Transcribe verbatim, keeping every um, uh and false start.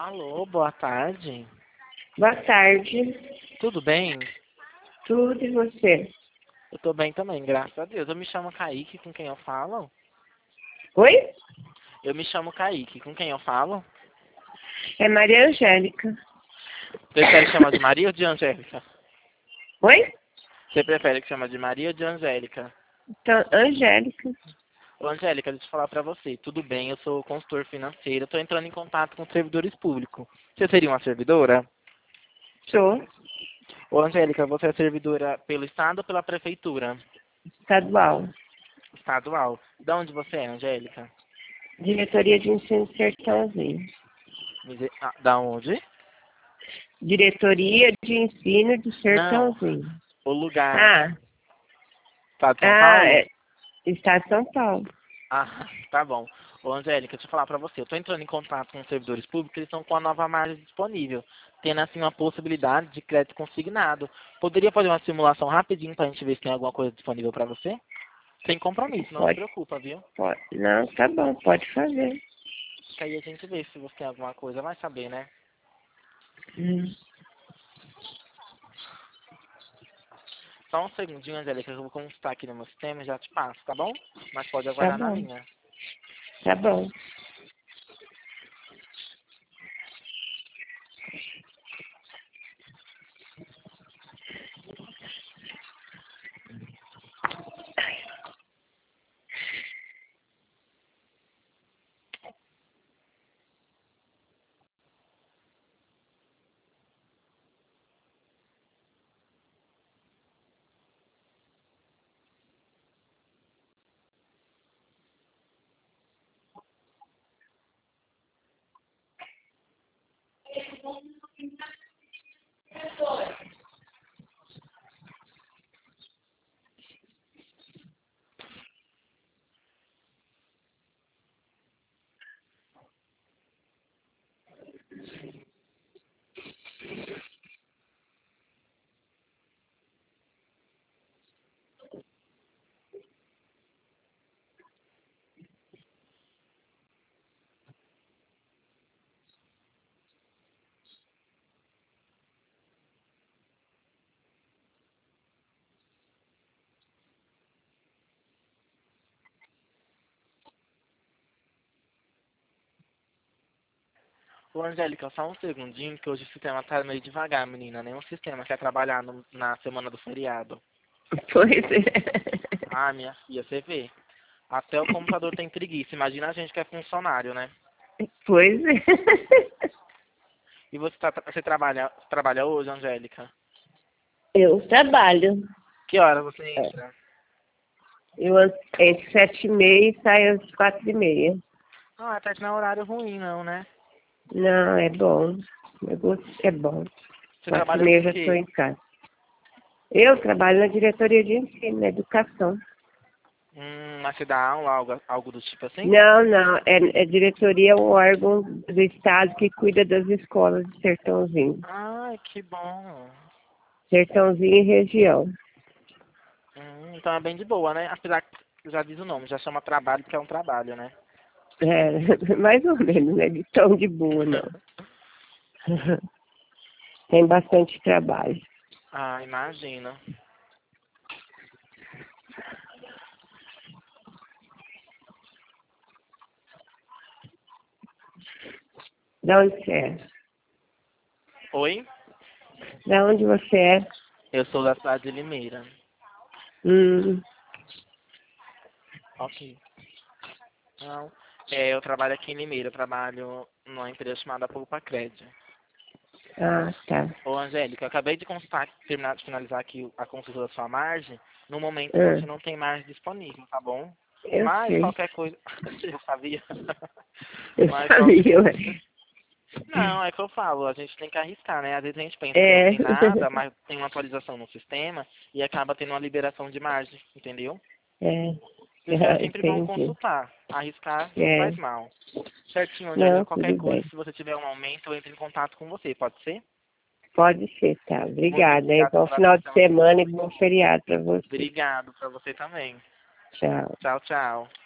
Alô, boa tarde. Boa tarde. Tudo bem? Tudo e você? Eu tô bem também, graças a Deus. Eu me chamo Kaique, com quem eu falo? Oi? Eu me chamo Kaique, com quem eu falo? É Maria Angélica. Prefere chamar de Maria ou de Angélica? Oi? Você prefere que chama de Maria ou de Angélica? Então, Angélica. Ô, Angélica, deixa eu falar pra você. Tudo bem, eu sou consultor financeiro, eu tô entrando em contato com servidores públicos. Você seria uma servidora? Sou Ô, Angélica, você é servidora pelo Estado ou pela Prefeitura? estadual. Estadual. Da onde você é, Angélica? Diretoria de Ensino Sertãozinho. Me diz- ah, da onde? Diretoria de Ensino de Não, Sertãozinho. o lugar. Ah, Estado de São ah, Paulo? é. Estado de São Paulo. Ah, tá bom. Ô, Angélica, deixa eu falar pra você. Eu tô entrando em contato com os servidores públicos, eles estão com a nova margem disponível, tendo assim uma possibilidade de crédito consignado. Poderia fazer uma simulação rapidinho pra gente ver se tem alguma coisa disponível pra você? Sem compromisso, não se Pode, preocupa, viu? pode. Não, tá bom, pode fazer. Que aí a gente vê se você tem alguma coisa, vai saber, né? Hum, Só um segundinho, Angélica, que eu vou consultar aqui no meu sistema e já te passo, tá bom? Mas pode tá aguardar na bom, linha. tá bom. Ô, Angélica, só um segundinho, que hoje o sistema tá meio devagar, menina. Nenhum sistema quer trabalhar no- na semana do feriado. Pois é. Ah, minha filha, você vê. Até o computador tem preguiça. Imagina a gente que é funcionário, né? Pois é. E você, tá, você trabalha, trabalha hoje, Angélica? Eu trabalho. Que hora você entra? Eu entre sete e meia e saio às quatro e meia. Ah, até que não é horário ruim, não, né? Não, é bom. Eu gosto, é bom. Você Quatro e trabalha meia com eu o já estou quê? em casa. Eu trabalho na diretoria de ensino, na educação. Hum, mas você dá aula, algo, algo do tipo assim? Não, não, é, é diretoria, é um órgão do Estado que cuida das escolas de Sertãozinho. Ai, que bom. Sertãozinho e região. Hum, então é bem de boa, né? Apesar que já diz o nome, já chama trabalho porque é um trabalho, né? É, mais ou menos, né? De tão de boa, não. Tem bastante trabalho. Ah, imagino. Da onde você é? Oi? Da onde você é? Eu sou da cidade de Limeira. Hum, Ok. Não. É, eu trabalho aqui em Limeira, eu trabalho numa empresa chamada Poupa Crédito. ah, tá. Ô, Angélica, eu acabei de consultar, terminar de finalizar aqui a consulta da sua margem. No momento Ah, você não tem margem disponível, tá bom? eu Mas sei. qualquer coisa. Você já sabia? Eu Mas qualquer. sabia, ué. Não, é que eu falo, a gente tem que arriscar, né? Às vezes a gente pensa que não É. tem nada, mas tem uma atualização no sistema e acaba tendo uma liberação de margem, entendeu? É. Por isso que é Ah, sempre bom entendi. consultar. Arriscar não É. faz mal. Certinho, Angélica, Não, qualquer tudo coisa, bem. se você tiver um aumento, eu entro em contato com você, pode ser? Pode ser, tá. Muito Obrigada, hein? obrigado Bom pela final de atenção. semana e bom feriado pra você. Obrigado para você também. Tchau. Tchau, tchau.